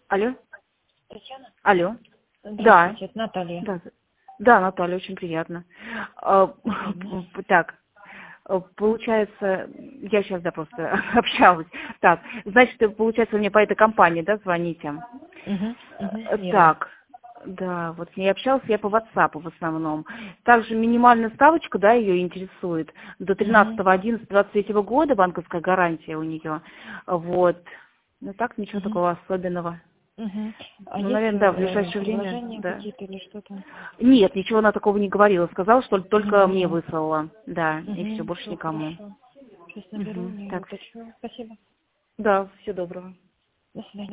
Алло? Татьяна? Алло? Да. Здравствуйте, это Наталья. Да, да, Наталья, очень приятно. Так, получается, я сейчас, да, просто общалась. Так, значит, получается, вы мне по этой компании, да, звоните? Верно. Так, да, вот с ней общалась я по WhatsApp в основном. Также минимальная ставочка, да, ее интересует. До 13.11.23 года банковская гарантия у нее. Вот. Ну так, ничего такого особенного. А Ну, есть наверное, да, в ближайшее время, предложения да. какие-то или что-то? Нет, ничего она такого не говорила. Сказала, что только мне выслала. Да, и все, больше Все никому. хорошо. Сейчас наберу и Так, уточню. Спасибо. да, всего доброго. До свидания.